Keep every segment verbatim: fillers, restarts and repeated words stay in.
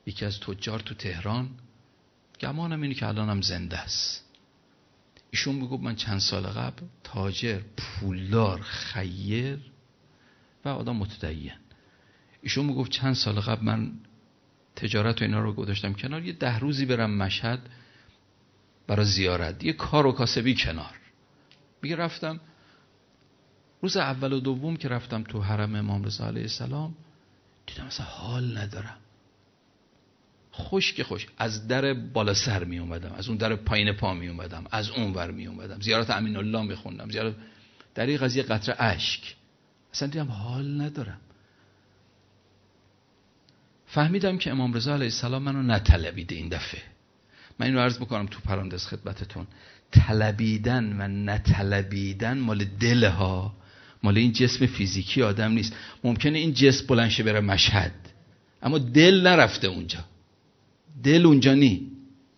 یکی از تجار تو تهران، گمانم اینه که الانم زنده است. ایشون میگفت من چند سال قبل تاجر، پولدار، خیر و آدم متدین، ایشون میگفت چند سال قبل من تجارت و اینا رو گذاشتم کنار، یه ده روزی برم مشهد برای زیارت، یه کار و کاسبی کنار. میگه رفتم روز اول و دوم که رفتم تو حرم امام رضا علیه السلام، دیدم مثلا حال ندارم، خشک خوش. از در بالا سر می اومدم، از اون در پایین پا می اومدم، از اون ور می اومدم، زیارت امین الله می خوندم، زیارت در این قضیه قطره اشک، اصلا دیدم حال ندارم. فهمیدم که امام رضا علیه السلام منو نطلبیده این دفعه. من اینو عرض بکنم تو پرانتز خدمتتون، طلبیدن و نطلبیدن مال دل ها، مال این جسم فیزیکی آدم نیست. ممکنه این جسم بلند شه بره مشهد، اما دل نرفته اونجا، دل اونجا نی.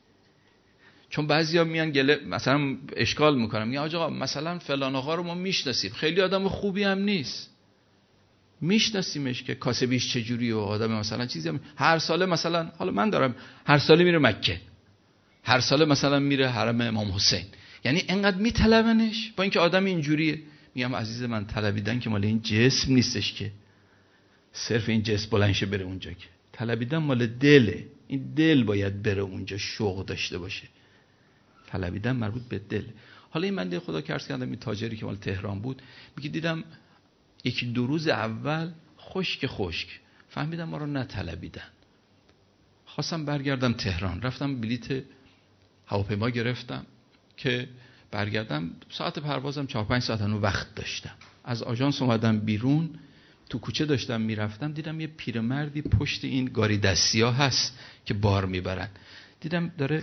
چون بعضیا میان گله مثلا اشکال میکنن، میگن آقا مثلا فلان آقا رو ما میشناسیم، خیلی آدم خوبی هم نیست، میشناسیمش که کاسبیش چجوری و آدم مثلا چیزی هم. هر ساله مثلا، حالا من دارم هر ساله میره مکه، هر ساله مثلا میره حرم امام حسین، یعنی انقدر میطلبنش با اینکه آدم اینجوریه. میگم عزیز من، طلبیدن که مال این جسم نیستش که صرف این جسم بلند شه بره اونجا، که طلبیدن مال دله. این دل باید بره اونجا، شوق داشته باشه. طلبیدن مربوط به دل. حالا این من خدا که عرض کردم، این تاجری که مال تهران بود، میگه دیدم یکی دو روز اول خشک خشک، فهمیدم ما رو نطلبیدن. خواستم برگردم تهران، رفتم بلیت هواپیما گرفتم که برگردم. ساعت پروازم چهار پنج ساعت هنو وقت داشتم. از آژانس اومدم بیرون، تو کوچه داشتم میرفتم، دیدم یه پیرمردی پشت این گاری دستی‌ها هست که بار میبرن. دیدم داره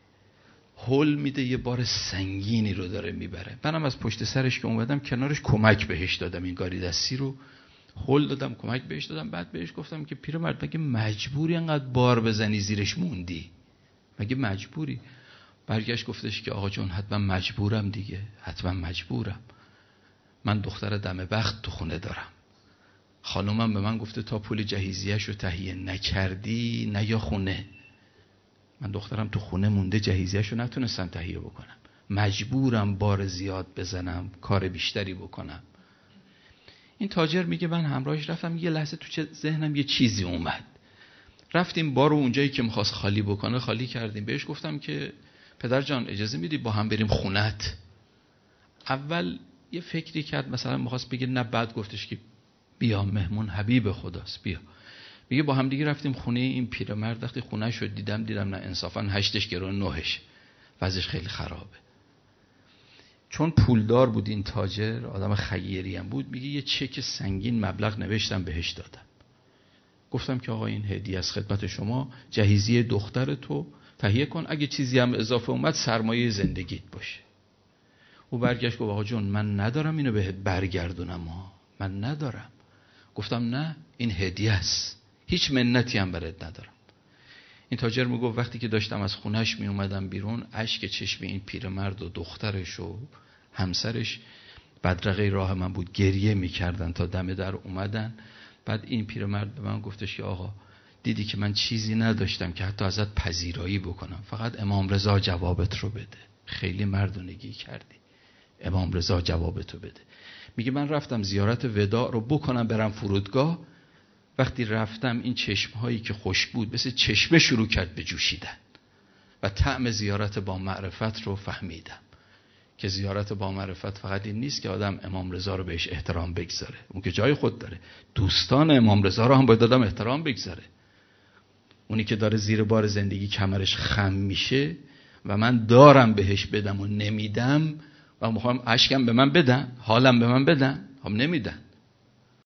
هول میده، یه بار سنگینی رو داره میبره. منم از پشت سرش که اومدم کنارش کمک بهش دادم، این گاری دستی رو هول دادم، کمک بهش دادم. بعد بهش گفتم که پیرمرد مگه مجبوری انقدر بار بزنی زیرش موندی؟ مگه مجبوری؟ برگشت گفتش که آقا جون حتما مجبورم دیگه، حتما مجبورم. من دختر دم بخت تو خونه دارم، خانومم به من گفته تا پول جهیزیه‌ش رو تهیه نکردی نیا خونه. من دخترم تو خونه مونده، جهیزیه‌ش رو نتونستم تهیه بکنم، مجبورم بار زیاد بزنم، کار بیشتری بکنم. این تاجر میگه من همراهش رفتم، یه لحظه تو ذهنم یه چیزی اومد. رفتیم بارو اونجایی که می‌خواست خالی بکنه خالی کردیم. بهش گفتم که پدر جان اجازه میدی با هم بریم خونت؟ اول یه فکری کرد، مثلا می‌خواست بگه نه، بعد گفتش که بیا، مهمون حبیب خداست، بیا. میگه با هم دیگه رفتیم خونه این پیرمرد. وقتی خونه شد دیدم دیدم نه انصافا هشتش گرون نهش، وضعش خیلی خرابه. چون پولدار بود این تاجر، آدم خیری هم بود، میگه یه چک سنگین مبلغ نوشتم بهش دادم. گفتم که آقا این هدیه از خدمت شما، جهیزیه دختر تو تهیه کن، اگه چیزی هم اضافه اومد سرمایه زندگیت باشه. او برگشت گفت آقا جون من ندارم اینو بهت برگردونم ها، من ندارم. گفتم نه، این هدیه است، هیچ منتی هم برات ندارم. این تاجر میگفت وقتی که داشتم از خونش می اومدم بیرون، اشک چشم این پیرمرد و دخترش و همسرش بدرقه راه من بود، گریه میکردن تا دم در اومدن. بعد این پیرمرد به من گفتش که آقا دیدی که من چیزی نداشتم که حتی ازت پذیرایی بکنم، فقط امام رضا جوابت رو بده، خیلی مردونگی کردی، امام رضا جوابت رو بده. میگه من رفتم زیارت وداع رو بکنم برم فرودگاه، وقتی رفتم این چشمهایی که خوش بود مثل چشمه شروع کرد به جوشیدن و طعم زیارت با معرفت رو فهمیدم که زیارت با معرفت فقط این نیست که آدم امام رضا رو بهش احترام بگذاره، اون که جای خود داره، دوستان امام رضا رو هم باید آدم احترام بگذاره. اونی که داره زیر بار زندگی کمرش خم میشه و من دارم بهش بدم و نمیدم و میخوام اشکم به من بدن، حالم به من بدن، هم نمیدن.